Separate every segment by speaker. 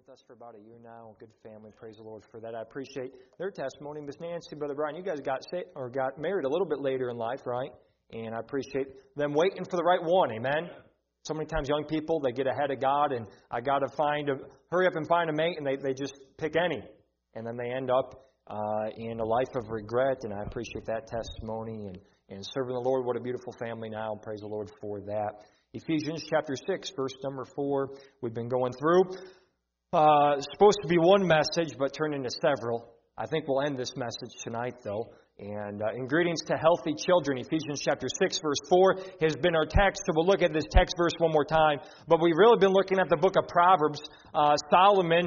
Speaker 1: with us for about a year now. Good family. Praise the Lord for that. I appreciate their testimony. Miss Nancy, Brother Brian, you guys got married a little bit later in life, right? And I appreciate them waiting for the right one. Amen. So many times young people, they get ahead of God, and I got to hurry up and find a mate, and they just pick any. And then they end up in a life of regret, and I appreciate that testimony. And serving the Lord, what a beautiful family now. Praise the Lord for that. Ephesians chapter 6, verse number 4, we've been going through. It's supposed to be one message, but turned into several. I think we'll end this message tonight, though. And ingredients to healthy children, Ephesians chapter 6, verse 4, has been our text. So we'll look at this text verse one more time. But we've really been looking at the book of Proverbs. Solomon,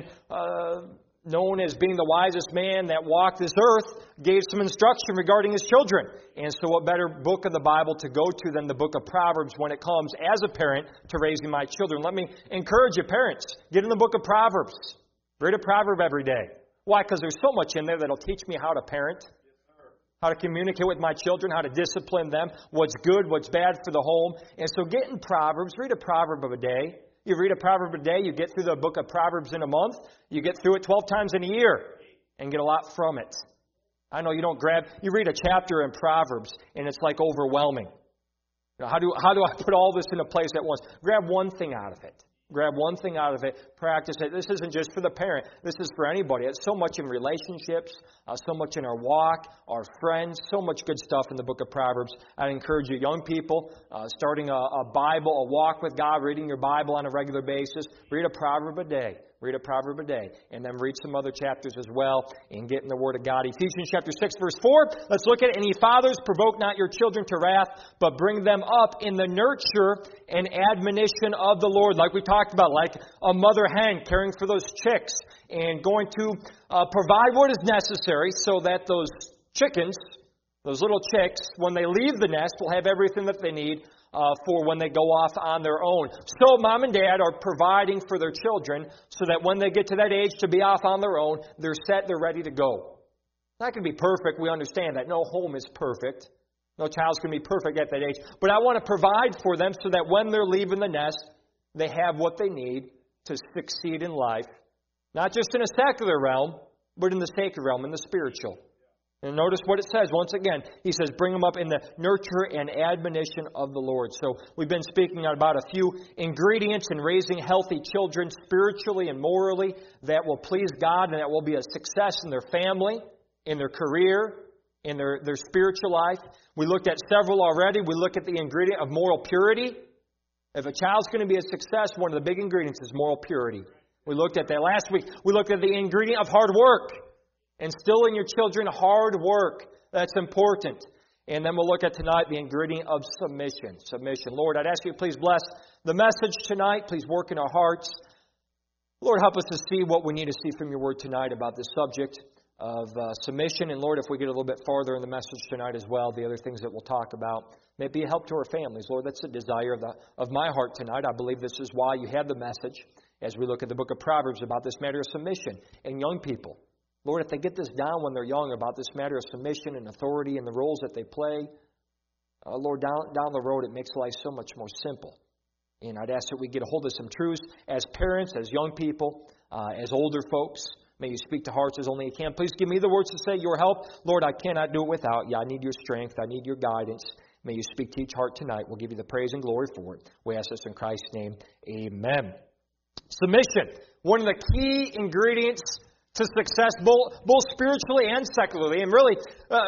Speaker 1: known as being the wisest man that walked this earth, gave some instruction regarding his children. And so what better book of the Bible to go to than the book of Proverbs when it comes as a parent to raising my children. Let me encourage you, parents, get in the book of Proverbs. Read a proverb every day. Why? Because there's so much in there that'll teach me how to parent, how to communicate with my children, how to discipline them, what's good, what's bad for the home. And so get in Proverbs, read a proverb of a day. You read a proverb a day, you get through the book of Proverbs in a month, you get through it 12 times in a year and get a lot from it. I know you read a chapter in Proverbs and it's like overwhelming. How do I put all this in a place at once? Grab one thing out of it. Grab one thing out of it, practice it. This isn't just for the parent. This is for anybody. It's so much in relationships, so much in our walk, our friends, so much good stuff in the book of Proverbs. I encourage you, young people, starting a Bible, a walk with God, reading your Bible on a regular basis. Read a proverb a day. Read a proverb a day. And then read some other chapters as well and get in the Word of God. Ephesians chapter 6, verse 4. Let's look at it. And ye fathers, provoke not your children to wrath, but bring them up in the nurture and admonition of the Lord. Like we talked about, like a mother hen caring for those chicks and going to provide what is necessary so that those chickens, those little chicks, when they leave the nest, will have everything that they need for when they go off on their own. So mom and dad are providing for their children so that when they get to that age to be off on their own, they're set, they're ready to go. Not going to be perfect, we understand that. No home is perfect. No child's going to be perfect at that age. But I want to provide for them so that when they're leaving the nest, they have what they need to succeed in life. Not just in a secular realm, but in the sacred realm, in the spiritual. And notice what it says. Once again, he says, bring them up in the nurture and admonition of the Lord. So we've been speaking about a few ingredients in raising healthy children spiritually and morally that will please God and that will be a success in their family, in their career, in their spiritual life. We looked at several already. We look at the ingredient of moral purity. If a child's going to be a success, one of the big ingredients is moral purity. We looked at that last week. We looked at the ingredient of hard work. Instill in your children hard work. That's important. And then we'll look at tonight the ingredient of submission. Submission. Lord, I'd ask you to please bless the message tonight. Please work in our hearts. Lord, help us to see what we need to see from your word tonight about this subject of submission. And Lord, if we get a little bit farther in the message tonight as well, the other things that we'll talk about, may it be a help to our families. Lord, that's the desire of my heart tonight. I believe this is why you had the message as we look at the book of Proverbs about this matter of submission and young people. Lord, if they get this down when they're young about this matter of submission and authority and the roles that they play, Lord, down the road it makes life so much more simple. And I'd ask that we get a hold of some truths as parents, as young people, as older folks. May you speak to hearts as only you can. Please give me the words to say your help. Lord, I cannot do it without you. I need your strength. I need your guidance. May you speak to each heart tonight. We'll give you the praise and glory for it. We ask this in Christ's name. Amen. Submission. One of the key ingredients to success, both spiritually and secularly. And really,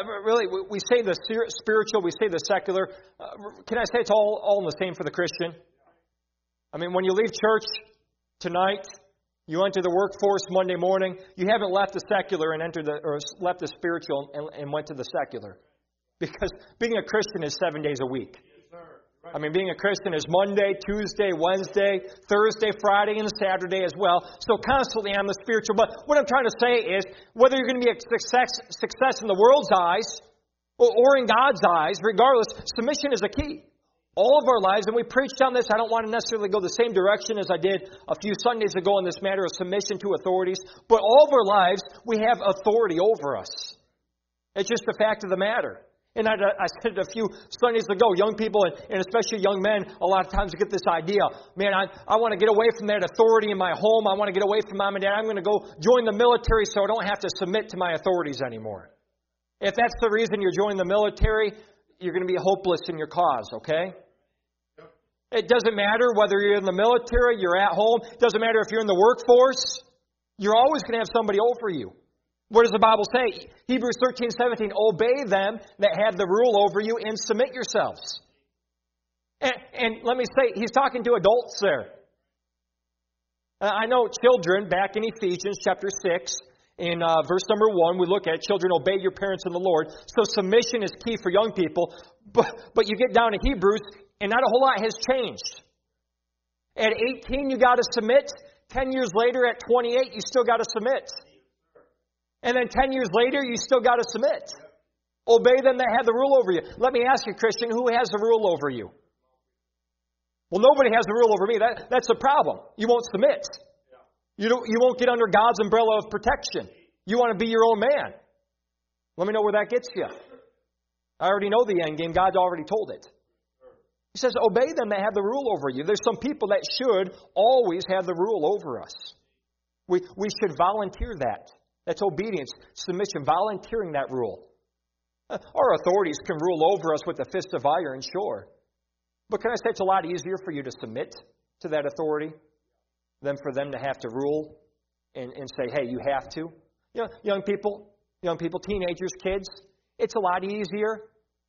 Speaker 1: we say the spiritual, we say the secular. Can I say it's all in the same for the Christian? I mean, when you leave church tonight, you enter the workforce Monday morning, you haven't left the secular and left the spiritual and went to the secular. Because being a Christian is 7 days a week. I mean, being a Christian is Monday, Tuesday, Wednesday, Thursday, Friday, and Saturday as well. So constantly on the spiritual. But what I'm trying to say is, whether you're going to be a success in the world's eyes or in God's eyes, regardless, submission is a key. All of our lives, and we preached on this. I don't want to necessarily go the same direction as I did a few Sundays ago on this matter of submission to authorities. But all of our lives, we have authority over us. It's just the fact of the matter. And I said it a few Sundays ago, young people and especially young men, a lot of times get this idea, man, I want to get away from that authority in my home. I want to get away from mom and dad. I'm going to go join the military so I don't have to submit to my authorities anymore. If that's the reason you're joining the military, you're going to be hopeless in your cause, okay? It doesn't matter whether you're in the military, you're at home. It doesn't matter if you're in the workforce. You're always going to have somebody over you. What does the Bible say? Hebrews 13:17, obey them that have the rule over you and submit yourselves. And let me say, he's talking to adults there. I know children, back in Ephesians chapter 6, in verse number 1, we look at children, obey your parents in the Lord. So submission is key for young people. But you get down to Hebrews, and not a whole lot has changed. At 18, you got to submit. 10 years later, at 28, you still got to submit. And then 10 years later, you still got to submit. Obey them that have the rule over you. Let me ask you, Christian, who has the rule over you? Well, nobody has the rule over me. That's the problem. You won't submit. You won't get under God's umbrella of protection. You want to be your own man. Let me know where that gets you. I already know the end game. God's already told it. He says, obey them that have the rule over you. There's some people that should always have the rule over us. We should volunteer that. That's obedience, submission, volunteering that rule. Our authorities can rule over us with a fist of iron, sure. But can I say it's a lot easier for you to submit to that authority than for them to have to rule and say, hey, you have to? You know, young people, teenagers, kids, it's a lot easier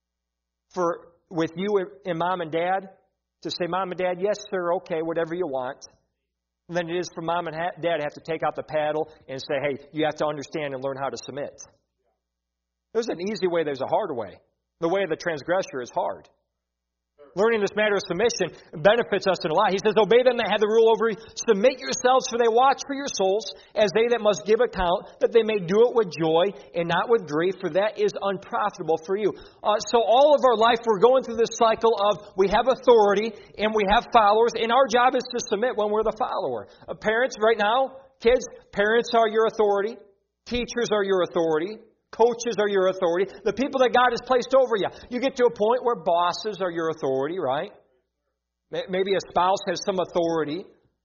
Speaker 1: with you and mom and dad to say, mom and dad, yes, sir, okay, whatever you want, than it is for mom and dad to have to take out the paddle and say, hey, you have to understand and learn how to submit. There's an easy way, there's a hard way. The way of the transgressor is hard. Learning this matter of submission benefits us in a lot. He says, obey them that have the rule over you. Submit yourselves, for they watch for your souls, as they that must give account, that they may do it with joy and not with grief, for that is unprofitable for you. So all of our life, we're going through this cycle of we have authority and we have followers, and our job is to submit when we're the follower. Parents, right now, kids, parents are your authority. Teachers are your authority. Coaches are your authority. The people that God has placed over you. You get to a point where bosses are your authority, right? Maybe a spouse has some authority.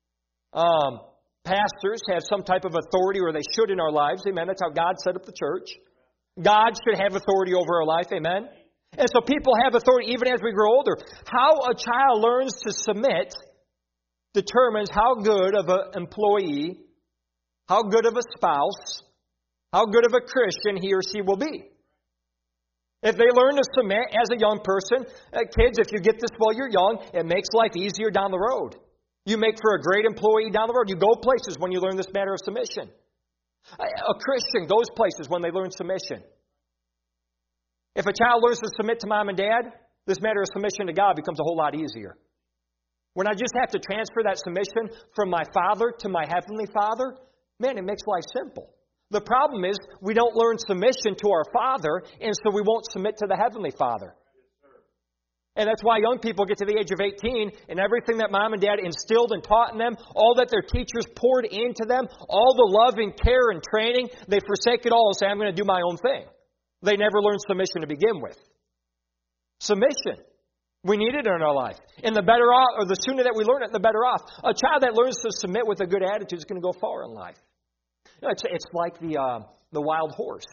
Speaker 1: Pastors have some type of authority, or they should in our lives. Amen. That's how God set up the church. God should have authority over our life. Amen. And so people have authority even as we grow older. How a child learns to submit determines how good of an employee, how good of a spouse, how good of a Christian he or she will be. If they learn to submit as a young person, kids, if you get this while you're young, it makes life easier down the road. You make for a great employee down the road. You go places when you learn this matter of submission. A Christian goes places when they learn submission. If a child learns to submit to mom and dad, this matter of submission to God becomes a whole lot easier. When I just have to transfer that submission from my Father to my Heavenly Father, man, it makes life simple. The problem is we don't learn submission to our Father, and so we won't submit to the Heavenly Father. And that's why young people get to the age of 18, and everything that mom and dad instilled and taught in them, all that their teachers poured into them, all the love and care and training, they forsake it all and say, I'm going to do my own thing. They never learned submission to begin with. Submission. We need it in our life. And the better off, or the sooner that we learn it, the better off. A child that learns to submit with a good attitude is going to go far in life. You know, it's like the wild horse.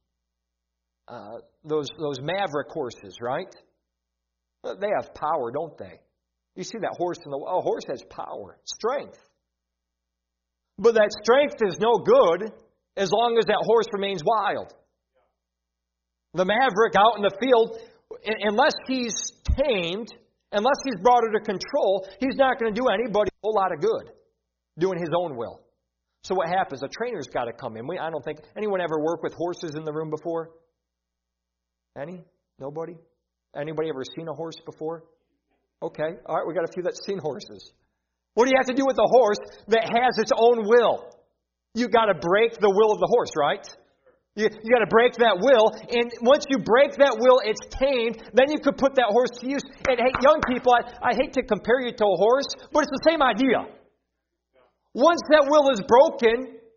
Speaker 1: Those maverick horses, right? They have power, don't they? You see that horse in the wild. A horse has power, strength. But that strength is no good as long as that horse remains wild. The maverick out in the field, unless he's tamed, unless he's brought under control, he's not going to do anybody a whole lot of good doing his own will. So what happens? A trainer's got to come in. I don't think anyone ever worked with horses in the room before? Any? Nobody? Anybody ever seen a horse before? Okay. All right, we got a few that's seen horses. What do you have to do with a horse that has its own will? You got to break the will of the horse, right? You got to break that will, and once you break that will, it's tamed. Then you could put that horse to use. And hey, young people, I hate to compare you to a horse, but it's the same idea. Once that will is broken,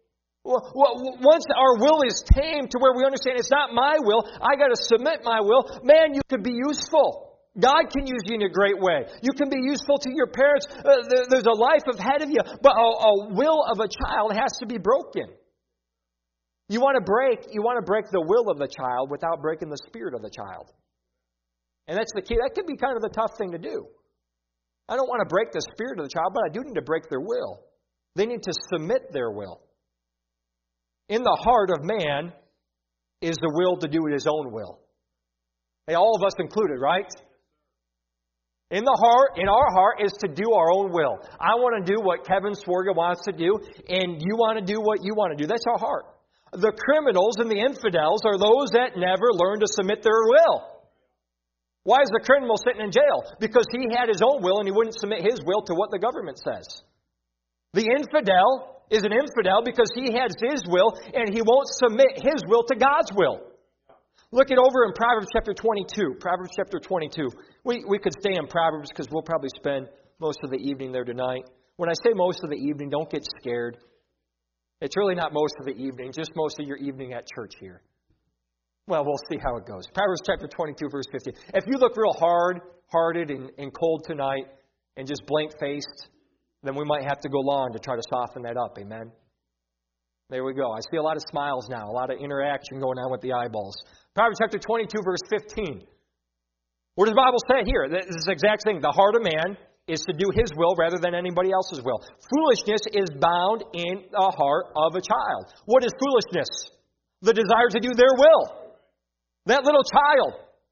Speaker 1: Once our will is tamed to where we understand it's not my will, I got to submit my will, man, you could be useful. God can use you in a great way. You can be useful to your parents. There's a life ahead of you, but a will of a child has to be broken. You want to break the will of the child without breaking the spirit of the child. And that's the key. That can be kind of the tough thing to do. I don't want to break the spirit of the child, but I do need to break their will. They need to submit their will. In the heart of man is the will to do his own will. Hey, all of us included, right? In our heart is to do our own will. I want to do what Kevin Sworga wants to do, and you want to do what you want to do. That's our heart. The criminals and the infidels are those that never learn to submit their will. Why is the criminal sitting in jail? Because he had his own will and he wouldn't submit his will to what the government says. The infidel is an infidel because he has his will and he won't submit his will to God's will. Look it over in Proverbs chapter 22. Proverbs chapter 22. We could stay in Proverbs because we'll probably spend most of the evening there tonight. When I say most of the evening, don't get scared. It's really not most of the evening, just most of your evening at church here. Well, we'll see how it goes. Proverbs chapter 22, verse 15. If you look real hard-hearted and cold tonight and just blank-faced, then we might have to go long to try to soften that up. Amen? There we go. I see a lot of smiles now, a lot of interaction going on with the eyeballs. Proverbs chapter 22, verse 15. What does the Bible say here? This is the exact thing. The heart of man is to do his will rather than anybody else's will. Foolishness is bound in the heart of a child. What is foolishness? The desire to do their will. That little child,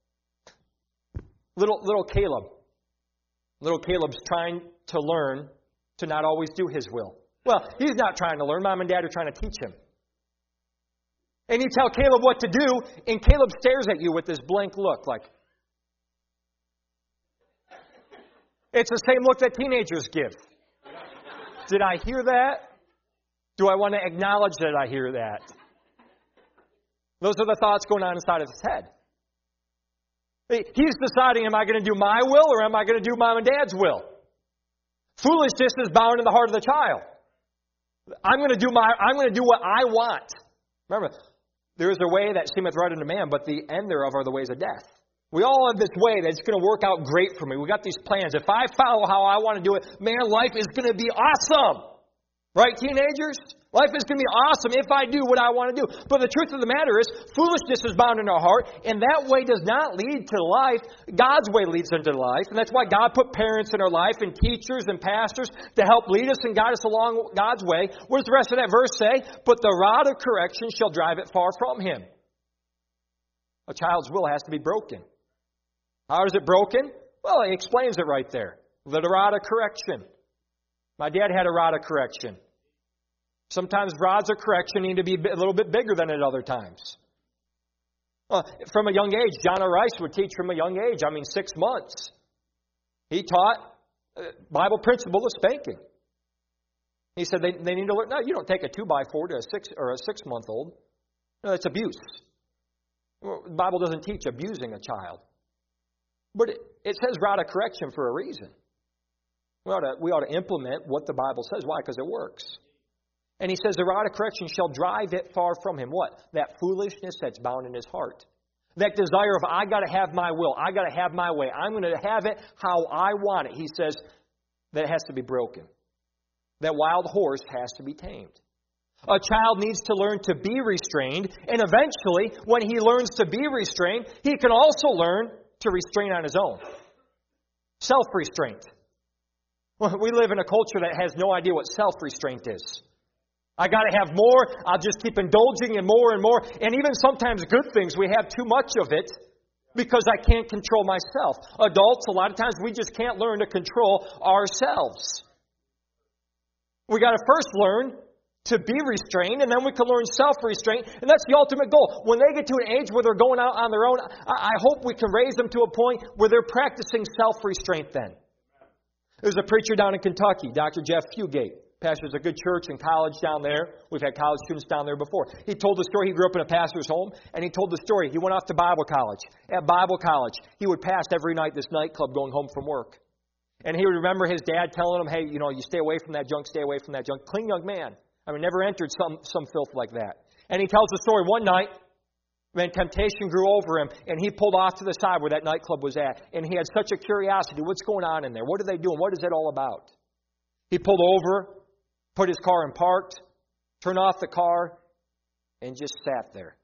Speaker 1: little Caleb. Little Caleb's trying to learn to not always do his will. Well, he's not trying to learn. Mom and Dad are trying to teach him. And you tell Caleb what to do, and Caleb stares at you with this blank look like, it's the same look that teenagers give. Did I hear that? Do I want to acknowledge that I hear that? Those are the thoughts going on inside of his head. He's deciding, am I going to do my will or am I going to do Mom and Dad's will? Foolishness is bound in the heart of the child. I'm going to do what I want. Remember, there is a way that seemeth right unto man, but the end thereof are the ways of death. We all have this way that's going to work out great for me. We got these plans. If I follow how I want to do it, man, life is going to be awesome. Right, teenagers? Life is going to be awesome if I do what I want to do. But the truth of the matter is, foolishness is bound in our heart, and that way does not lead to life. God's way leads into life, and that's why God put parents in our life and teachers and pastors to help lead us and guide us along God's way. What does the rest of that verse say? But the rod of correction shall drive it far from him. A child's will has to be broken. How is it broken? Well, he explains it right there. The rod of correction. My dad had a rod of correction. Sometimes rods of correction need to be a little bit bigger than at other times. From a young age, John O. Rice would teach from a young age. 6 months. He taught Bible principle of spanking. He said they need to learn. No, you don't take a 2x4 to a 6-month-old. No, that's abuse. The Bible doesn't teach abusing a child. But it says rod of correction for a reason. We ought to implement what the Bible says. Why? Because it works. And he says the rod of correction shall drive it far from him. What? That foolishness that's bound in his heart. That desire of, I got to have my will. I got to have my way. I'm going to have it how I want it. He says that it has to be broken. That wild horse has to be tamed. A child needs to learn to be restrained. And eventually, when he learns to be restrained, he can also learn to restrain on his own. Self-restraint. Well, we live in a culture that has no idea what self-restraint is. I got to have more. I'll just keep indulging in more and more. And even sometimes good things, we have too much of it because I can't control myself. Adults, a lot of times, we just can't learn to control ourselves. We got to first learn to be restrained, and then we can learn self-restraint. And that's the ultimate goal. When they get to an age where they're going out on their own, I hope we can raise them to a point where they're practicing self-restraint then. There's a preacher down in Kentucky, Dr. Jeff Fugate. Pastors a good church and college down there. We've had college students down there before. He told the story. He grew up in a pastor's home, and he told the story. He went off to Bible college. At Bible college, he would pass every night this nightclub going home from work. And he would remember his dad telling him, hey, you stay away from that junk, stay away from that junk. Clean young man. I mean, never entered some filth like that. And he tells the story one night when temptation grew over him, and he pulled off to the side where that nightclub was at, and he had such a curiosity. What's going on in there? What are they doing? What is it all about? He pulled over, put his car in parked, turned off the car, and just sat there.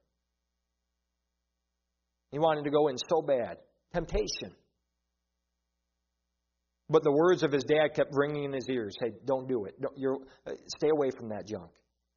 Speaker 1: He wanted to go in so bad. Temptation. But the words of his dad kept ringing in his ears. Hey, don't do it. Stay away from that junk.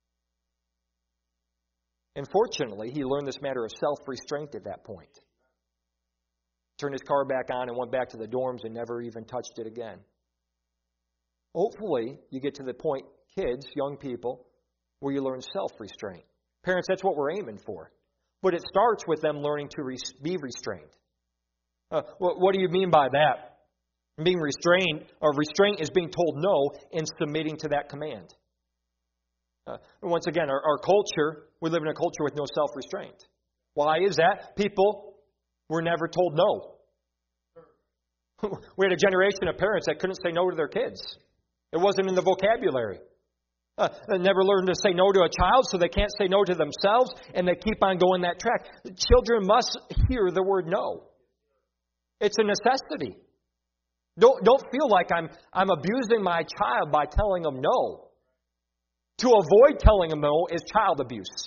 Speaker 1: And fortunately, he learned this matter of self-restraint at that point. Turned his car back on and went back to the dorms and never even touched it again. Hopefully, you get to the point, kids, young people, where you learn self-restraint. Parents, that's what we're aiming for. But it starts with them learning to be restrained. What do you mean by that? Being restrained, or restraint is being told no and submitting to that command. Once again, our culture, we live in a culture with no self-restraint. Why is that? People were never told no. We had a generation of parents that couldn't say no to their kids. It wasn't in the vocabulary. They never learned to say no to a child, so they can't say no to themselves, and they keep on going that track. Children must hear the word no. It's a necessity. Don't feel like I'm abusing my child by telling them no. To avoid telling them no is child abuse.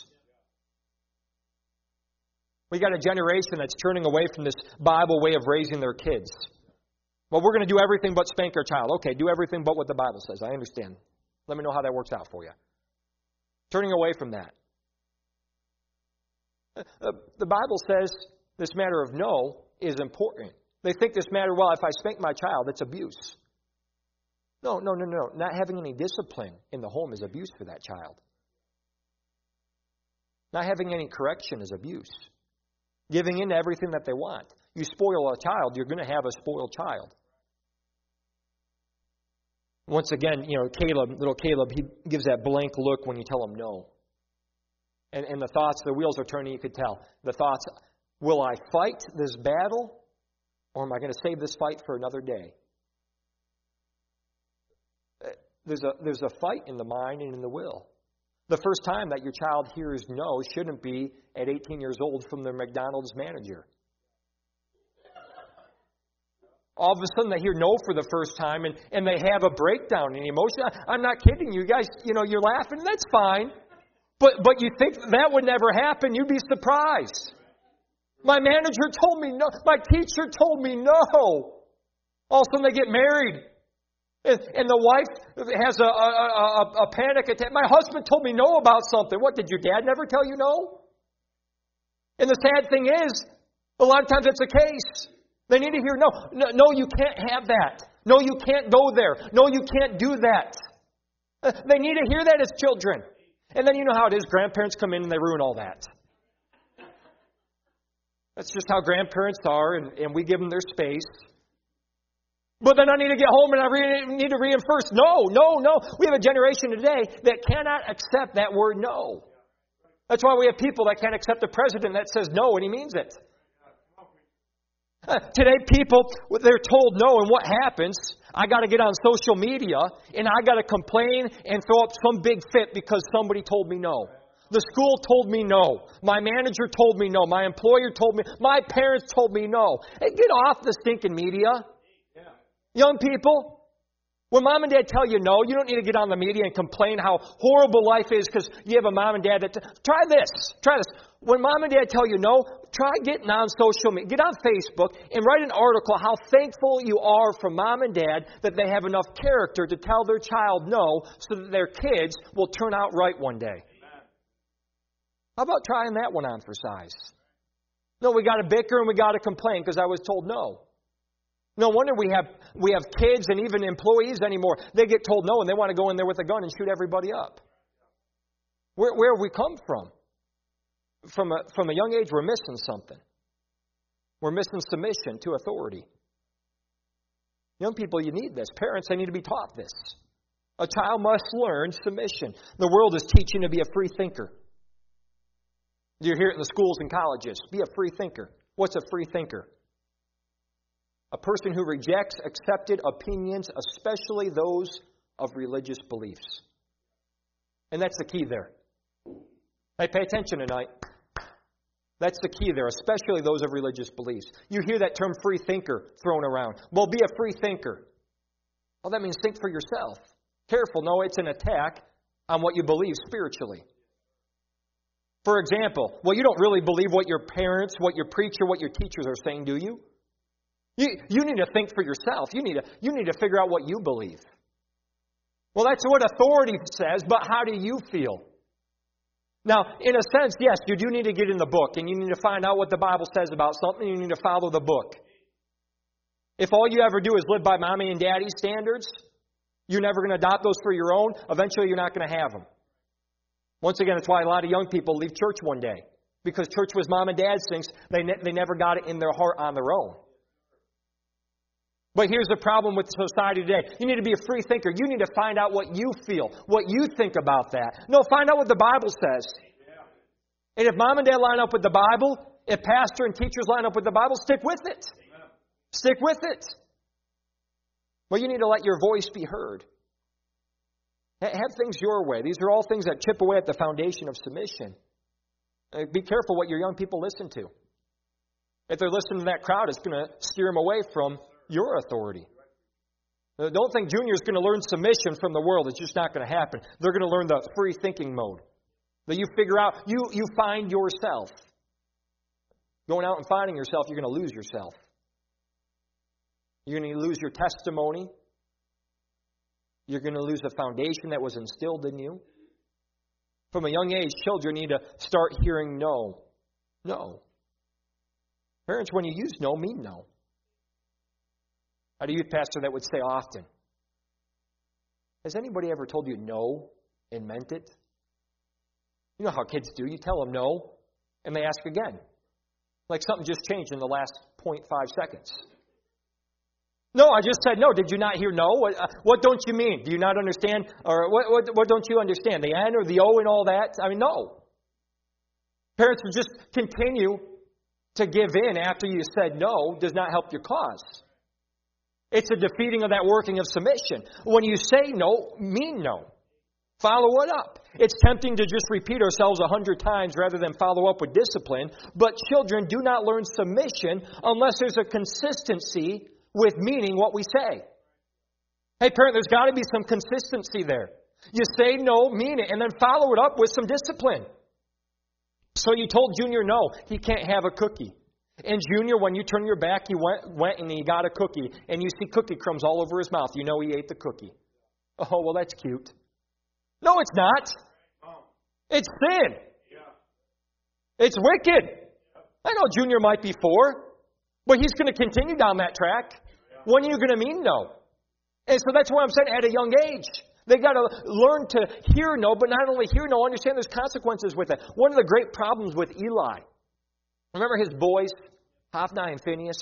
Speaker 1: We got a generation that's turning away from this Bible way of raising their kids. Well, we're going to do everything but spank our child. Okay, do everything but what the Bible says. I understand. Let me know how that works out for you. Turning away from that. The Bible says this matter of no is important. They think this matter, well, if I spank my child, it's abuse. No. Not having any discipline in the home is abuse for that child. Not having any correction is abuse. Giving in to everything that they want. You spoil a child, you're going to have a spoiled child. Once again, little Caleb, he gives that blank look when you tell him no. And the thoughts, the wheels are turning, you could tell. The thoughts, will I fight this battle, or am I going to save this fight for another day? There's a fight in the mind and in the will. The first time that your child hears no shouldn't be at 18 years old from their McDonald's manager. All of a sudden they hear no for the first time and they have a breakdown in emotion. I'm not kidding you guys, you're laughing, that's fine. But you think that would never happen, you'd be surprised. My manager told me no, my teacher told me no. All of a sudden they get married. And the wife has a panic attack. My husband told me no about something. What, did your dad never tell you no? And the sad thing is, a lot of times it's the case. They need to hear no. No, you can't have that. No, you can't go there. No, you can't do that. They need to hear that as children. And then you know how it is. Grandparents come in and they ruin all that. That's just how grandparents are, and we give them their space. But then I need to get home and I need to reinforce. No. We have a generation today that cannot accept that word no. That's why we have people that can't accept a president that says no and he means it. Today people, they're told no, and what happens? I got to get on social media and I got to complain and throw up some big fit because somebody told me no. The school told me no. My manager told me no. My employer told me. My parents told me no. Hey, get off the stinking media. Young people, when mom and dad tell you no, you don't need to get on the media and complain how horrible life is because you have a mom and dad that... Try this. When mom and dad tell you no, try getting on social media. Get on Facebook and write an article how thankful you are for mom and dad that they have enough character to tell their child no so that their kids will turn out right one day. How about trying that one on for size? No, we got to bicker and we got to complain because I was told no. No wonder we have kids and even employees anymore. They get told no and they want to go in there with a gun and shoot everybody up. Where have we come from? From a young age, we're missing something. We're missing submission to authority. Young people, you need this. Parents, they need to be taught this. A child must learn submission. The world is teaching to be a free thinker. You hear it in the schools and colleges. Be a free thinker. What's a free thinker? A person who rejects accepted opinions, especially those of religious beliefs. And that's the key there. Hey, pay attention tonight. That's the key there, especially those of religious beliefs. You hear that term free thinker thrown around. Well, be a free thinker. Well, that means think for yourself. Careful, no, it's an attack on what you believe spiritually. For example, well, you don't really believe what your parents, what your preacher, what your teachers are saying, do you? You need to think for yourself. You need to figure out what you believe. Well, that's what authority says, but how do you feel? Now, in a sense, yes, you do need to get in the book, and you need to find out what the Bible says about something, and you need to follow the book. If all you ever do is live by mommy and daddy's standards, you're never going to adopt those for your own, eventually you're not going to have them. Once again, that's why a lot of young people leave church one day, because church was mom and dad's things. They never got it in their heart on their own. But here's the problem with society today. You need to be a free thinker. You need to find out what you feel, what you think about that. No, find out what the Bible says. And if mom and dad line up with the Bible, if pastor and teachers line up with the Bible, stick with it. Stick with it. Well, you need to let your voice be heard. Have things your way. These are all things that chip away at the foundation of submission. Be careful what your young people listen to. If they're listening to that crowd, it's going to steer them away from your authority. Don't think Junior's going to learn submission from the world. It's just not going to happen. They're going to learn the free thinking mode. That you figure out, you find yourself. Going out and finding yourself, you're going to lose yourself. You're going to lose your testimony. You're going to lose the foundation that was instilled in you. From a young age, children need to start hearing no. No. Parents, when you use no, mean no. I had a youth pastor that would say often, has anybody ever told you no and meant it? You know how kids do. You tell them no, and they ask again. Like something just changed in the last 0.5 seconds. No, I just said no. Did you not hear no? What don't you mean? Do you not understand? Or what don't you understand? The N or the O and all that? I mean, no. Parents will just continue to give in after you said no does not help your cause. It's a defeating of that working of submission. When you say no, mean no. Follow it up. It's tempting to just repeat ourselves 100 times rather than follow up with discipline. But children do not learn submission unless there's a consistency with meaning what we say. Hey, parent, there's got to be some consistency there. You say no, mean it, and then follow it up with some discipline. So you told Junior no, he can't have a cookie. And Junior, when you turn your back, he went and he got a cookie, and you see cookie crumbs all over his mouth. You know he ate the cookie. Oh, well, that's cute. No, it's not. It's sin. It's wicked. I know Junior might be 4, but he's going to continue down that track. When are you going to mean no? And so that's what I'm saying, at a young age. They've got to learn to hear no, but not only hear no, understand there's consequences with it. One of the great problems with Eli, remember his boys, Hophni and Phinehas?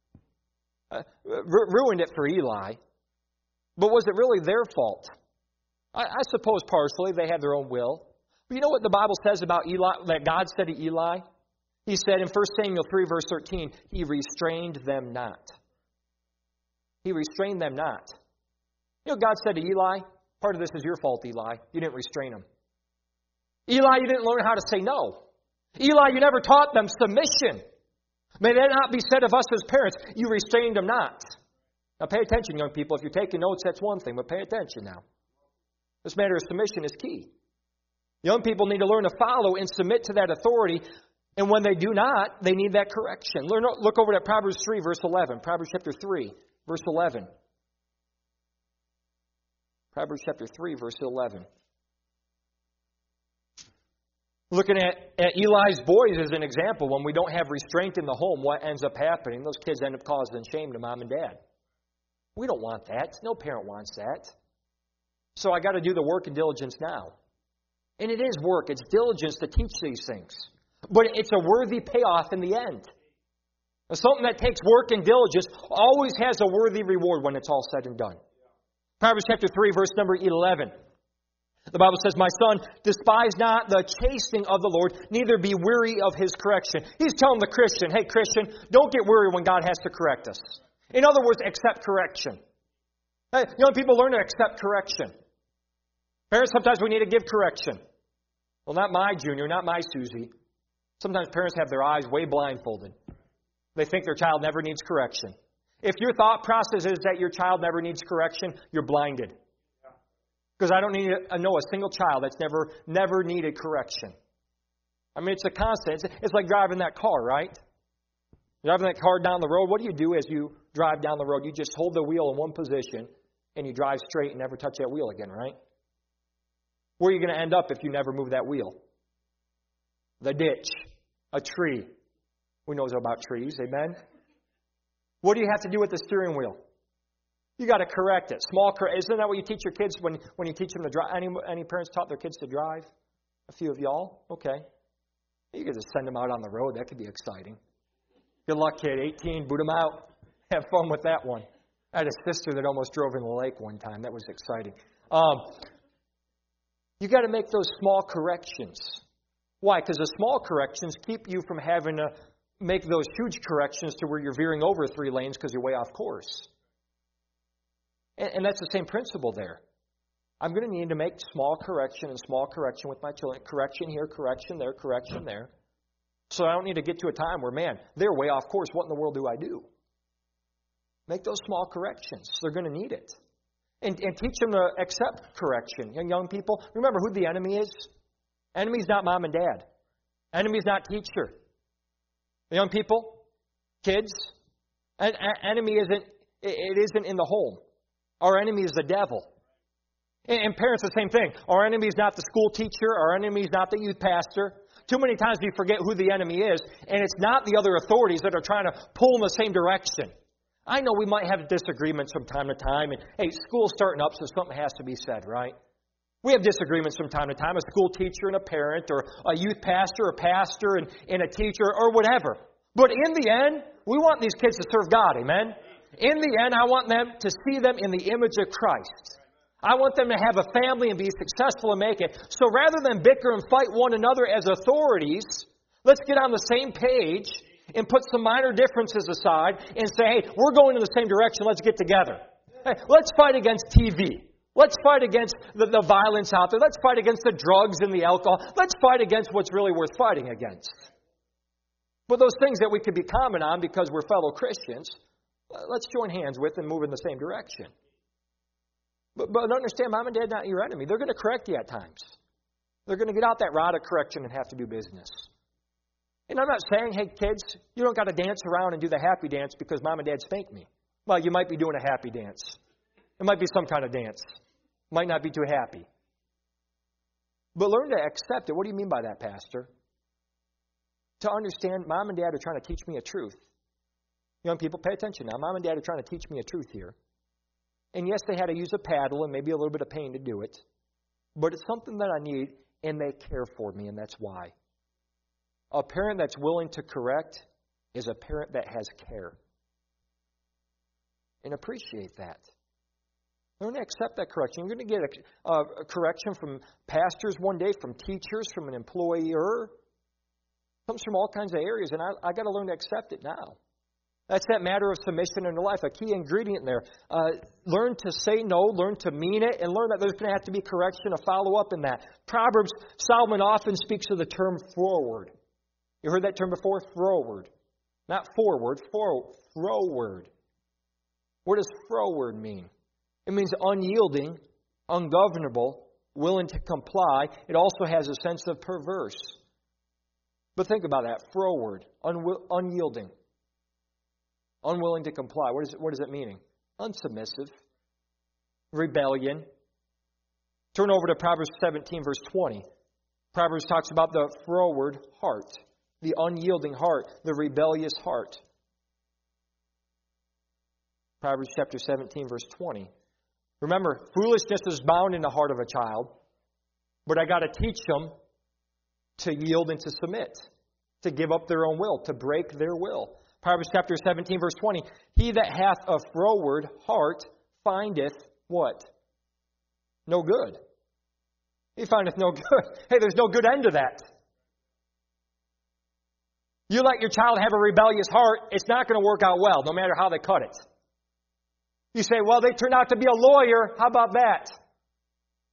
Speaker 1: Ruined it for Eli. But was it really their fault? I suppose partially they had their own will. But you know what the Bible says about Eli, that God said to Eli? He said in 1 Samuel 3, verse 13, He restrained them not. He restrained them not. You know, God said to Eli, part of this is your fault, Eli. You didn't restrain them. Eli, you didn't learn how to say no. Eli, you never taught them submission. May that not be said of us as parents. You restrained them not. Now pay attention, young people. If you're taking notes, that's one thing, but pay attention now. This matter of submission is key. Young people need to learn to follow and submit to that authority, and when they do not, they need that correction. Look over at Proverbs 3, verse 11. Proverbs chapter 3, verse 11. Proverbs chapter 3, verse 11. Looking at Eli's boys as an example, when we don't have restraint in the home, what ends up happening? Those kids end up causing shame to mom and dad. We don't want that. No parent wants that. So I got to do the work and diligence now. And it is work. It's diligence to teach these things. But it's a worthy payoff in the end. Something that takes work and diligence always has a worthy reward when it's all said and done. Proverbs chapter 3, verse number 11. The Bible says, My son, despise not the chastening of the Lord, neither be weary of His correction. He's telling the Christian, hey Christian, don't get weary when God has to correct us. In other words, accept correction. Hey, young people, learn to accept correction. Parents, sometimes we need to give correction. Well, not my Junior, not my Susie. Sometimes parents have their eyes way blindfolded. They think their child never needs correction. If your thought process is that your child never needs correction, you're blinded. Because I don't know a single child that's never needed correction. I mean, it's a constant. It's like driving that car, right? Driving that car down the road, what do you do as you drive down the road? You just hold the wheel in one position and you drive straight and never touch that wheel again, right? Where are you going to end up if you never move that wheel? The ditch, a tree. Who knows about trees, amen? What do you have to do with the steering wheel? You got to correct it. Isn't that what you teach your kids when you teach them to drive? Any parents taught their kids to drive? A few of y'all? Okay. You could just send them out on the road. That could be exciting. Good luck, kid. 18, boot them out. Have fun with that one. I had a sister that almost drove in the lake one time. That was exciting. You got to make those small corrections. Why? Because the small corrections keep you from having to make those huge corrections to where you're veering over 3 lanes because you're way off course. And that's the same principle there. I'm going to need to make small correction with my children. Correction here, correction there, correction there. So I don't need to get to a time where, man, they're way off course. What in the world do I do? Make those small corrections. They're going to need it. And teach them to accept correction. Young people, remember who the enemy is. Enemy's not mom and dad. Enemy's not teacher. Young people, kids, enemy isn't in the home. Our enemy is the devil. And parents, the same thing. Our enemy is not the school teacher. Our enemy is not the youth pastor. Too many times we forget who the enemy is, and it's not the other authorities that are trying to pull in the same direction. I know we might have disagreements from time to time, and hey, school's starting up, so something has to be said, right? We have disagreements from time to time, a school teacher and a parent, or a youth pastor, a pastor and a teacher, or whatever. But in the end, we want these kids to serve God, amen? In the end, I want them to see them in the image of Christ. I want them to have a family and be successful and make it. So rather than bicker and fight one another as authorities, let's get on the same page and put some minor differences aside and say, hey, we're going in the same direction. Let's get together. Hey, let's fight against TV. Let's fight against the violence out there. Let's fight against the drugs and the alcohol. Let's fight against what's really worth fighting against. But those things that we could be common on because we're fellow Christians, let's join hands with and move in the same direction. But understand, mom and dad not your enemy. They're going to correct you at times. They're going to get out that rod of correction and have to do business. And I'm not saying, hey, kids, you don't got to dance around and do the happy dance because mom and dad spanked me. Well, you might be doing a happy dance. It might be some kind of dance. Might not be too happy. But learn to accept it. What do you mean by that, Pastor? To understand, mom and dad are trying to teach me a truth. Young people, pay attention now. Mom and dad are trying to teach me a truth here. And yes, they had to use a paddle and maybe a little bit of pain to do it. But it's something that I need, and they care for me, and that's why. A parent that's willing to correct is a parent that has care. And appreciate that. Learn to accept that correction. You're going to get a correction from pastors one day, from teachers, from an employer. It comes from all kinds of areas, and I got to learn to accept it now. That's that matter of submission in your life, a key ingredient there. Learn to say no, learn to mean it, and learn that there's going to have to be correction, a follow-up in that. Proverbs, Solomon often speaks of the term froward. You heard that term before? Froward. Not forward, froward. What does froward mean? It means unyielding, ungovernable, willing to comply. It also has a sense of perverse. But think about that. Froward, unyielding, unwilling to comply. What is it meaning? Unsubmissive, rebellion. Turn over to Proverbs 17, verse 20. Proverbs talks about the froward heart, the unyielding heart, the rebellious heart. Proverbs chapter 17, verse 20. Remember, foolishness is bound in the heart of a child, but I got to teach them to yield and to submit, to give up their own will, to break their will. Proverbs chapter 17, verse 20. He that hath a froward heart findeth what? No good. He findeth no good. Hey, there's no good end to that. You let your child have a rebellious heart, it's not going to work out well, no matter how they cut it. You say, well, they turned out to be a lawyer. How about that?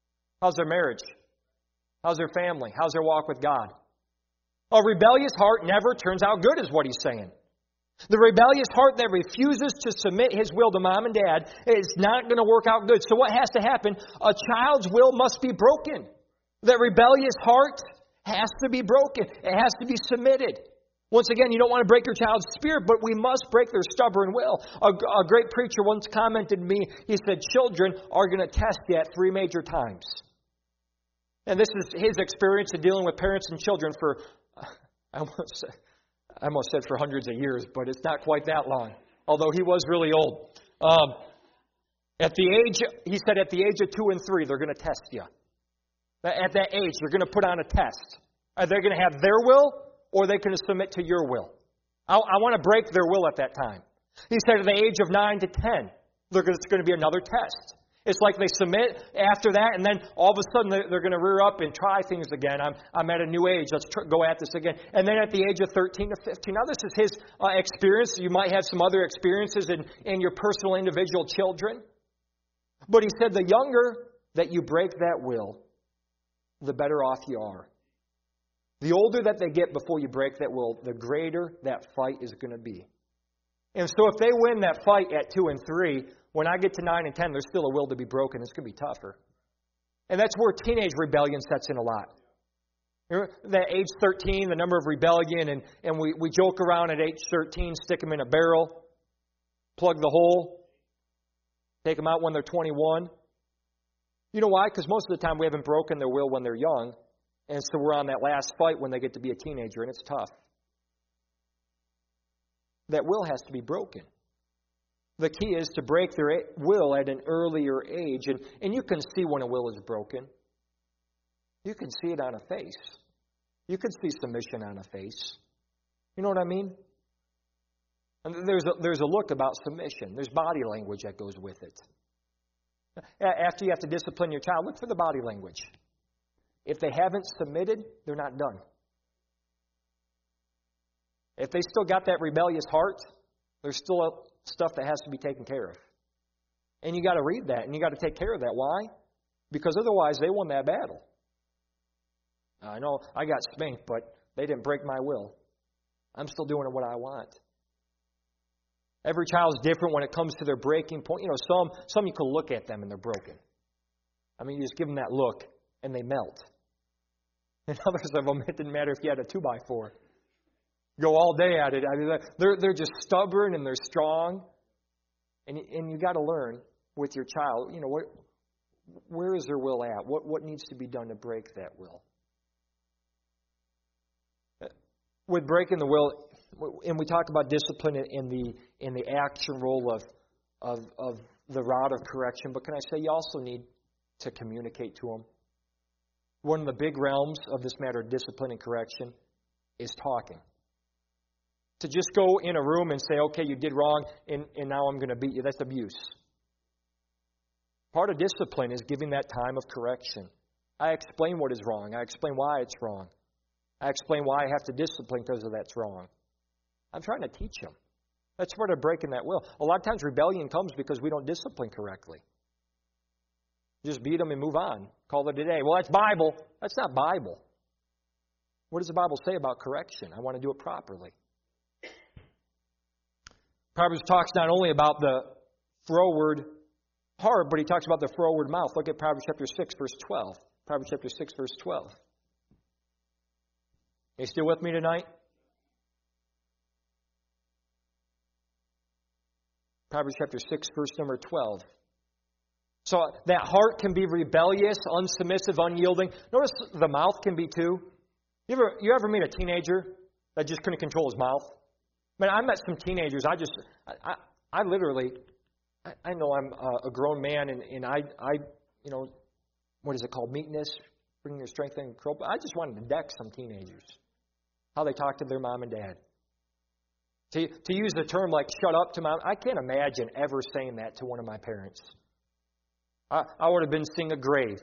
Speaker 1: How's their marriage? How's their family? How's their walk with God? A rebellious heart never turns out good, is what he's saying. The rebellious heart that refuses to submit his will to mom and dad is not going to work out good. So what has to happen? A child's will must be broken. That rebellious heart has to be broken. It has to be submitted. Once again, you don't want to break your child's spirit, but we must break their stubborn will. A great preacher once commented to me, he said, children are going to test you at 3 major times. And this is his experience in dealing with parents and children for, I almost said for hundreds of years, but it's not quite that long, although he was really old. He said at the age of 2 and 3, they're going to test you. At that age, you're going to put on a test. Are they going to have their will, or are they going to submit to your will? I want to break their will at that time. He said at the age of 9 to 10, it's going to be another test. It's like they submit after that, and then all of a sudden they're going to rear up and try things again. I'm at a new age. Let's go at this again. And then at the age of 13 to 15, now this is his experience. You might have some other experiences in your personal individual children. But he said the younger that you break that will, the better off you are. The older that they get before you break that will, the greater that fight is going to be. And so if they win that fight at 2 and 3, when I get to 9 and 10, there's still a will to be broken. It's going to be tougher. And that's where teenage rebellion sets in a lot. Remember that age 13, the number of rebellion, and we joke around at age 13, stick them in a barrel, plug the hole, take them out when they're 21. You know why? Because most of the time we haven't broken their will when they're young, and so we're on that last fight when they get to be a teenager, and it's tough. That will has to be broken. The key is to break their will at an earlier age. And you can see when a will is broken. You can see it on a face. You can see submission on a face. You know what I mean? And there's a look about submission. There's body language that goes with it. After you have to discipline your child, look for the body language. If they haven't submitted, they're not done. If they still got that rebellious heart, there's still stuff that has to be taken care of. And you got to read that, and you got to take care of that. Why? Because otherwise they won that battle. I know I got spanked, but they didn't break my will. I'm still doing what I want. Every child's different when it comes to their breaking point. You know, some you can look at them and they're broken. I mean, you just give them that look and they melt. And others of them, it didn't matter if you had a 2x4. Go all day at it. I mean, they're just stubborn and they're strong. And you got to learn with your child, you know, where is their will at? What needs to be done to break that will? With breaking the will, and we talk about discipline in the action role of the rod of correction, but can I say you also need to communicate to them? One of the big realms of this matter of discipline and correction is talking. To just go in a room and say, okay, you did wrong, and now I'm going to beat you, that's abuse. Part of discipline is giving that time of correction. I explain what is wrong. I explain why it's wrong. I explain why I have to discipline because of that's wrong. I'm trying to teach them. That's part of breaking that will. A lot of times rebellion comes because we don't discipline correctly. Just beat them and move on. Call it a day. Well, that's Bible. That's not Bible. What does the Bible say about correction? I want to do it properly. Proverbs talks not only about the froward heart, but he talks about the froward mouth. Look at Proverbs chapter 6, verse 12. Proverbs chapter 6, verse 12. Are you still with me tonight? Proverbs chapter 6, verse number 12. So that heart can be rebellious, unsubmissive, unyielding. Notice the mouth can be too. You ever meet a teenager that just couldn't control his mouth? Man, I met some teenagers. I literally, I know I'm a grown man, and I, you know, what is it called? Meekness, bringing your strength and control. But I just wanted to deck some teenagers. How they talk to their mom and dad. To use the term like "shut up" to mom, I can't imagine ever saying that to one of my parents. I would have been seeing a grave.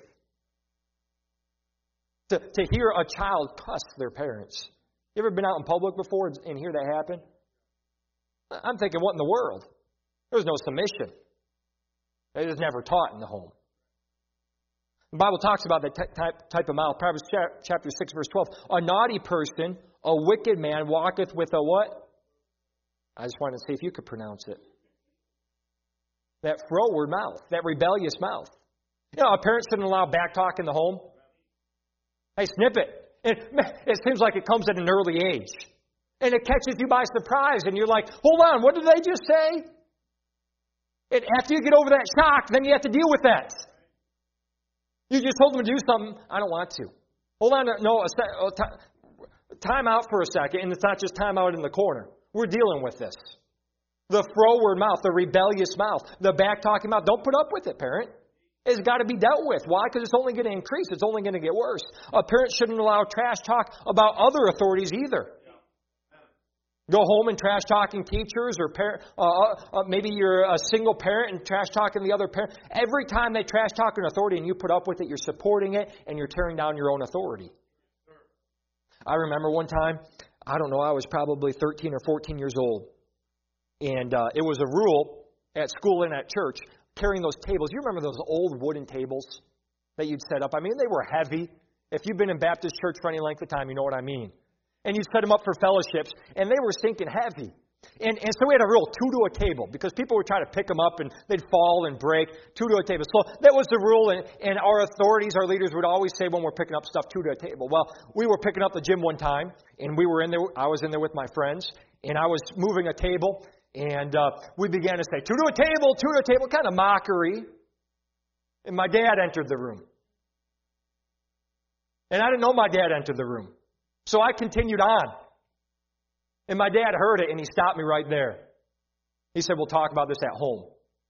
Speaker 1: To hear a child cuss their parents. You ever been out in public before and hear that happen? I'm thinking, what in the world? There was no submission. It was never taught in the home. The Bible talks about that type of mouth. Proverbs chapter 6, verse 12. A naughty person, a wicked man, walketh with a what? I just wanted to see if you could pronounce it. That froward mouth, that rebellious mouth. You know, a parent shouldn't allow back talk in the home. Hey, snip it. It seems like it comes at an early age. And it catches you by surprise, and you're like, hold on, what did they just say? And after you get over that shock, then you have to deal with that. You just told them to do something. I don't want to. Hold on. No, time out for a second, and it's not just time out in the corner. We're dealing with this. The froward mouth, the rebellious mouth, the back-talking mouth. Don't put up with it, parent. It's got to be dealt with. Why? Because it's only going to increase. It's only going to get worse. A parent shouldn't allow trash talk about other authorities either. Go home and trash talking teachers, or maybe you're a single parent and trash talking the other parent. Every time they trash talk an authority and you put up with it, you're supporting it and you're tearing down your own authority. I remember one time, I don't know, I was probably 13 or 14 years old. And it was a rule at school and at church, carrying those tables. You remember those old wooden tables that you'd set up? I mean, they were heavy. If you've been in Baptist church for any length of time, you know what I mean. And you'd set them up for fellowships, and they were stinking heavy. And so we had a rule, 2 to a table, because people would try to pick them up, and they'd fall and break. 2 to a table. So that was the rule, and our authorities, our leaders would always say when we're picking up stuff, 2 to a table. Well, we were picking up the gym one time, and we were in there. I was in there with my friends, and I was moving a table, and we began to say, 2 to a table, 2 to a table, kind of mockery. And my dad entered the room. And I didn't know my dad entered the room. So I continued on. And my dad heard it, and he stopped me right there. He said, we'll talk about this at home.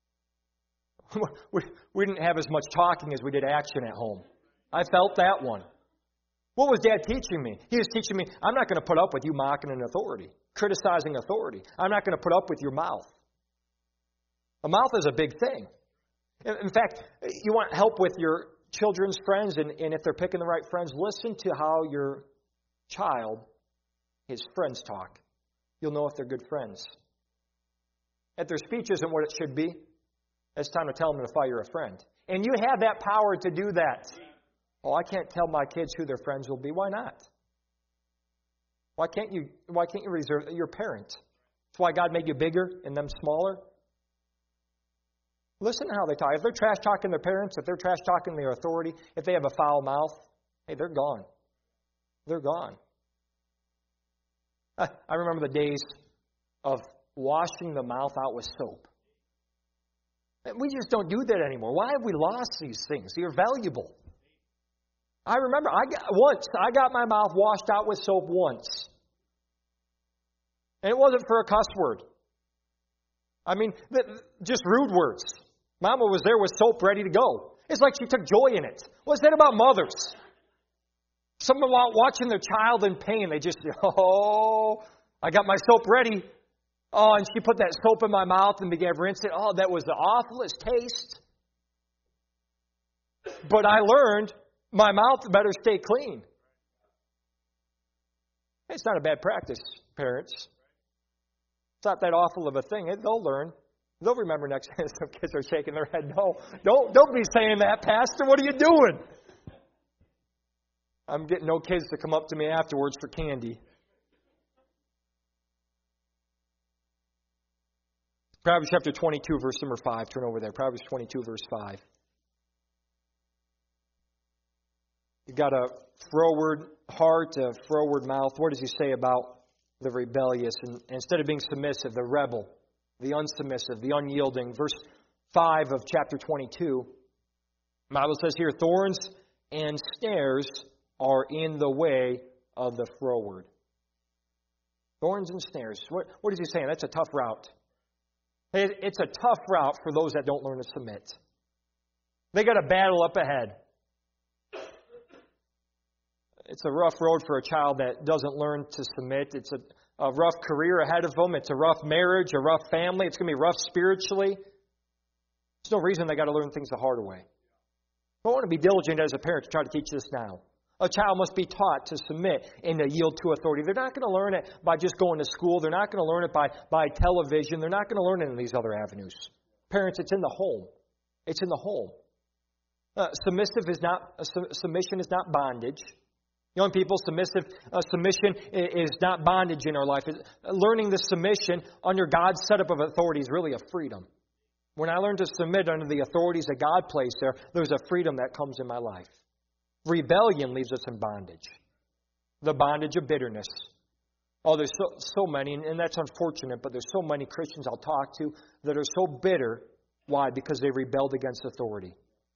Speaker 1: We didn't have as much talking as we did action at home. I felt that one. What was Dad teaching me? He was teaching me, I'm not going to put up with you mocking an authority, criticizing authority. I'm not going to put up with your mouth. A mouth is a big thing. In fact, you want help with your children's friends, and if they're picking the right friends, listen to how your child, his friends talk. You'll know if they're good friends. If their speech isn't what it should be, it's time to tell them to fire a friend. And you have that power to do that. Oh, I can't tell my kids who their friends will be. Why not? Why can't you reserve your parent? That's why God made you bigger and them smaller. Listen to how they talk. If they're trash talking their parents, if they're trash talking their authority, if they have a foul mouth, hey, they're gone. They're gone. I remember the days of washing the mouth out with soap. We just don't do that anymore. Why have we lost these things? They're valuable. I remember I got my mouth washed out with soap once. And it wasn't for a cuss word. I mean, just rude words. Mama was there with soap ready to go. It's like she took joy in it. What's that about mothers? Someone watching their child in pain, they just, I got my soap ready. Oh, and she put that soap in my mouth and began to rinse it. Oh, that was the awfulest taste. But I learned my mouth better stay clean. It's not a bad practice, parents. It's not that awful of a thing. They'll learn. They'll remember next time. Some kids are shaking their head. No, don't be saying that, Pastor. What are you doing? I'm getting no kids to come up to me afterwards for candy. Proverbs chapter 22, verse number 5. Turn over there. Proverbs 22, verse 5. You've got a froward heart, a froward mouth. What does he say about the rebellious? And instead of being submissive, the rebel, the unsubmissive, the unyielding. Verse 5 of chapter 22. The Bible says here, thorns and snares are in the way of the froward. Thorns and snares. What is he saying? That's a tough route. It's a tough route for those that don't learn to submit. They got a battle up ahead. It's a rough road for a child that doesn't learn to submit. It's a rough career ahead of them. It's a rough marriage, a rough family. It's going to be rough spiritually. There's no reason they got to learn things the hard way. I want to be diligent as a parent to try to teach this now. A child must be taught to submit and to yield to authority. They're not going to learn it by just going to school. They're not going to learn it by television. They're not going to learn it in these other avenues. Parents, it's in the home. It's in the home. Submission is not bondage. Young people, submission is not bondage in our life. Learning the submission under God's setup of authority is really a freedom. When I learn to submit under the authorities that God placed there, there's a freedom that comes in my life. Rebellion leaves us in bondage. The bondage of bitterness. Oh, there's so many, and that's unfortunate, but there's so many Christians I'll talk to that are so bitter. Why? Because they rebelled against authority.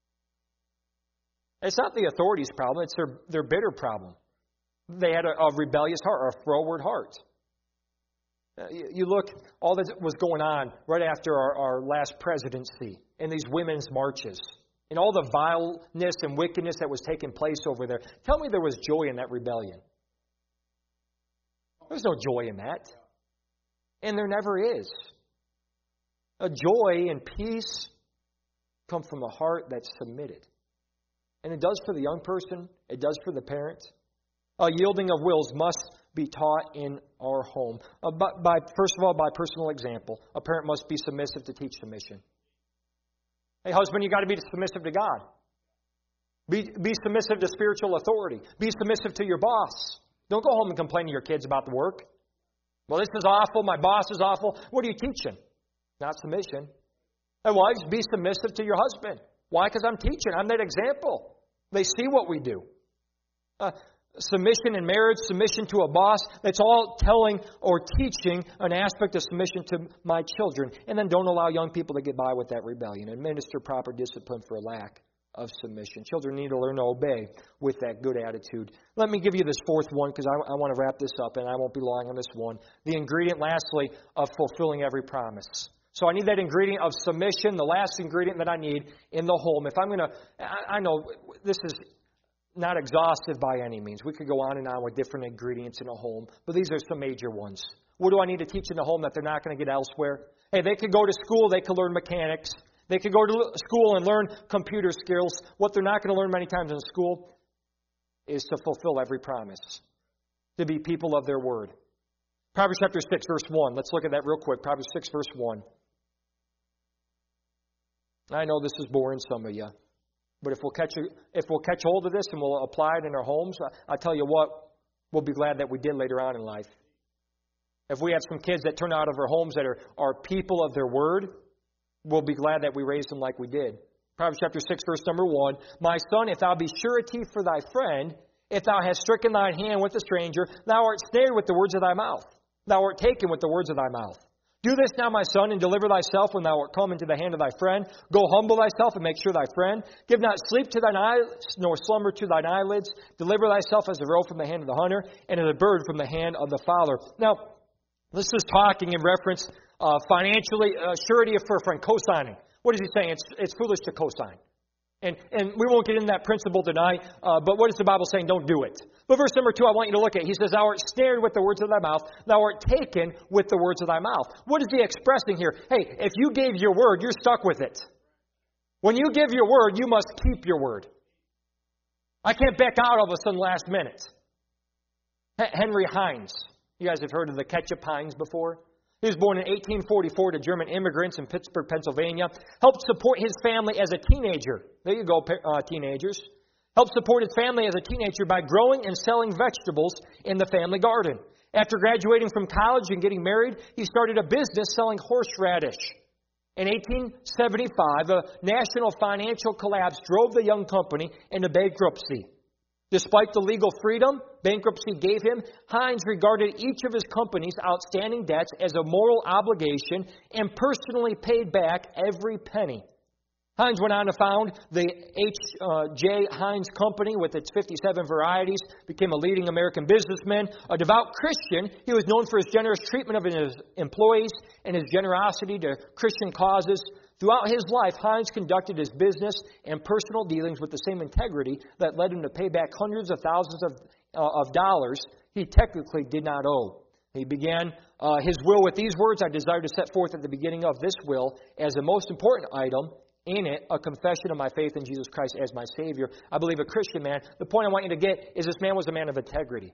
Speaker 1: It's not the authority's problem, it's their bitter problem. They had a rebellious heart, or a froward heart. You look, all that was going on right after our last presidency, in these women's marches, and all the vileness and wickedness that was taking place over there. Tell me there was joy in that rebellion. There's no joy in that. And there never is. A joy and peace come from a heart that's submitted. And it does for the young person. It does for the parent. A yielding of wills must be taught in our home. First of all, by personal example. A parent must be submissive to teach submission. Hey, husband, you got to be submissive to God. Be submissive to spiritual authority. Be submissive to your boss. Don't go home and complain to your kids about the work. Well, this is awful. My boss is awful. What are you teaching? Not submission. And wives, be submissive to your husband. Why? Because I'm teaching. I'm that example. They see what we do. Submission in marriage, submission to a boss, that's all telling or teaching an aspect of submission to my children. And then don't allow young people to get by with that rebellion. Administer proper discipline for a lack of submission. Children need to learn to obey with that good attitude. Let me give you this fourth one because I want to wrap this up and I won't be long on this one. The ingredient, lastly, of fulfilling every promise. So I need that ingredient of submission, the last ingredient that I need in the home. If I'm going to, I know this is not exhaustive by any means. We could go on and on with different ingredients in a home, but these are some major ones. What do I need to teach in the home that they're not going to get elsewhere? Hey, they could go to school, they could learn mechanics. They could go to school and learn computer skills. What they're not going to learn many times in school is to fulfill every promise, to be people of their word. Proverbs chapter 6, verse 1. Let's look at that real quick. Proverbs 6, verse 1. I know this is boring some of you, but if we'll catch hold of this and we'll apply it in our homes, I'll tell you what, we'll be glad that we did later on in life. If we have some kids that turn out of our homes that are people of their word, we'll be glad that we raised them like we did. Proverbs chapter 6, verse number 1. My son, if thou be surety for thy friend, if thou hast stricken thine hand with a stranger, thou art snared with the words of thy mouth. Thou art taken with the words of thy mouth. Do this now, my son, and deliver thyself when thou art come into the hand of thy friend. Go humble thyself and make sure thy friend. Give not sleep to thine eyes, nor slumber to thine eyelids. Deliver thyself as a roe from the hand of the hunter, and as a bird from the hand of the fowler. Now, this is talking in reference financially, surety for a friend, co-signing. What is he saying? It's foolish to co-sign. And we won't get into that principle tonight, but what is the Bible saying? Don't do it. But verse number 2, I want you to look at. He says, thou art snared with the words of thy mouth. Thou art taken with the words of thy mouth. What is he expressing here? Hey, if you gave your word, you're stuck with it. When you give your word, you must keep your word. I can't back out all of a sudden last minute. Henry Heinz. You guys have heard of the ketchup Heinz before? He was born in 1844 to German immigrants in Pittsburgh, Pennsylvania. Helped support his family as a teenager. There you go, teenagers. Helped support his family as a teenager by growing and selling vegetables in the family garden. After graduating from college and getting married, he started a business selling horseradish. In 1875, a national financial collapse drove the young company into bankruptcy. Despite the legal freedom bankruptcy gave him, Heinz regarded each of his company's outstanding debts as a moral obligation and personally paid back every penny. Heinz went on to found the H.J. Heinz Company with its 57 varieties, became a leading American businessman. A devout Christian, he was known for his generous treatment of his employees and his generosity to Christian causes. Throughout his life, Heinz conducted his business and personal dealings with the same integrity that led him to pay back hundreds of thousands of dollars he technically did not owe. He began his will with these words, I desire to set forth at the beginning of this will as the most important item in it, a confession of my faith in Jesus Christ as my Savior. I believe a Christian man. The point I want you to get is this man was a man of integrity.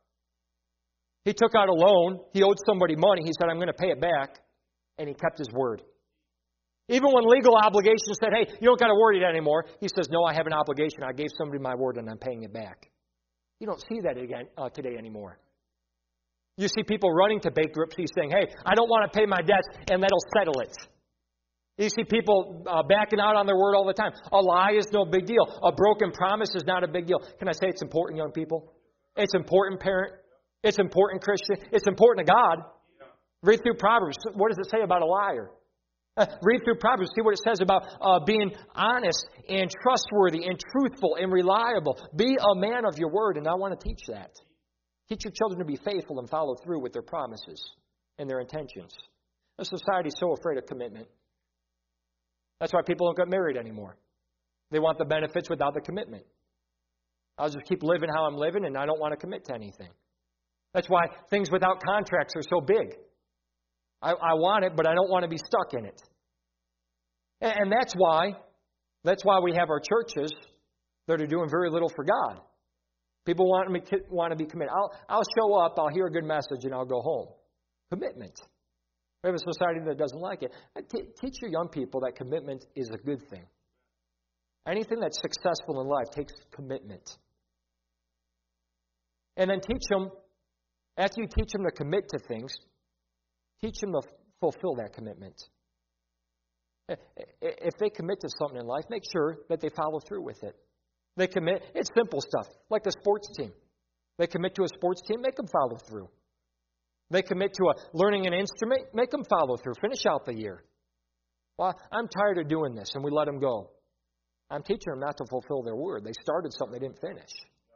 Speaker 1: He took out a loan. He owed somebody money. He said, I'm going to pay it back. And he kept his word. Even when legal obligations said, hey, you don't got to worry that anymore, he says, no, I have an obligation. I gave somebody my word and I'm paying it back. You don't see that again today anymore. You see people running to bankruptcy saying, hey, I don't want to pay my debts, and that'll settle it. You see people backing out on their word all the time. A lie is no big deal. A broken promise is not a big deal. Can I say it's important, young people? It's important, parent. It's important, Christian. It's important to God. Read through Proverbs. What does it say about a liar? Read through Proverbs. See what it says about being honest and trustworthy and truthful and reliable. Be a man of your word, and I want to teach that. Teach your children to be faithful and follow through with their promises and their intentions. The society is so afraid of commitment. That's why people don't get married anymore. They want the benefits without the commitment. I'll just keep living how I'm living, and I don't want to commit to anything. That's why things without contracts are so big. I want it, but I don't want to be stuck in it. And that's why we have our churches that are doing very little for God. People want to be committed. I'll show up, I'll hear a good message, and I'll go home. Commitment. We have a society that doesn't like it. Teach your young people that commitment is a good thing. Anything that's successful in life takes commitment. And then teach them, after you teach them to commit to things, teach them to fulfill that commitment. If they commit to something in life, make sure that they follow through with it. They commit, it's simple stuff, like the sports team. They commit to a sports team, make them follow through. They commit to learning an instrument, make them follow through. Finish out the year. Well, I'm tired of doing this, and we let them go. I'm teaching them not to fulfill their word. They started something they didn't finish.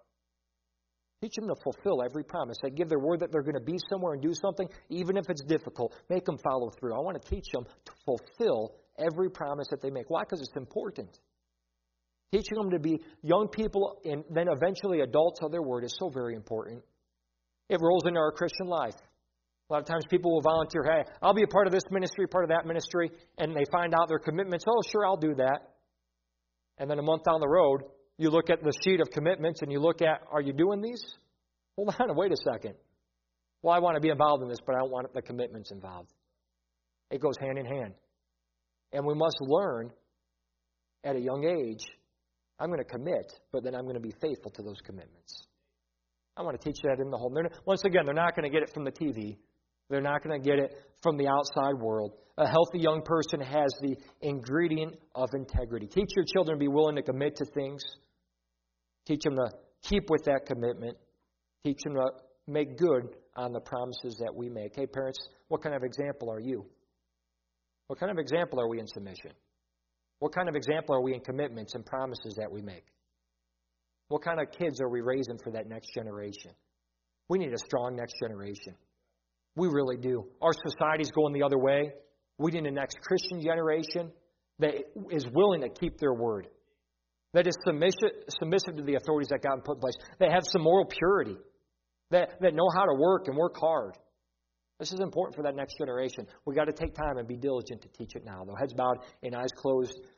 Speaker 1: Teach them to fulfill every promise. They give their word that they're going to be somewhere and do something, even if it's difficult. Make them follow through. I want to teach them to fulfill every promise that they make. Why? Because it's important. Teaching them to be young people and then eventually adults of their word is so very important. It rolls into our Christian life. A lot of times people will volunteer, hey, I'll be a part of this ministry, part of that ministry, and they find out their commitments. Oh, sure, I'll do that. And then a month down the road, you look at the sheet of commitments and you look at, are you doing these? Hold on, wait a second. Well, I want to be involved in this, but I don't want the commitments involved. It goes hand in hand. And we must learn at a young age, I'm going to commit, but then I'm going to be faithful to those commitments. I want to teach that in the home. Once again, they're not going to get it from the TV. They're not going to get it from the outside world. A healthy young person has the ingredient of integrity. Teach your children to be willing to commit to things. Teach them to keep with that commitment. Teach them to make good on the promises that we make. Hey, parents, what kind of example are you? What kind of example are we in submission? What kind of example are we in commitments and promises that we make? What kind of kids are we raising for that next generation? We need a strong next generation. We really do. Our society's going the other way. We need a next Christian generation that is willing to keep their word. That is submissive to the authorities that God put in place. That have some moral purity. That know how to work and work hard. This is important for that next generation. We've got to take time and be diligent to teach it now. Though heads bowed and eyes closed,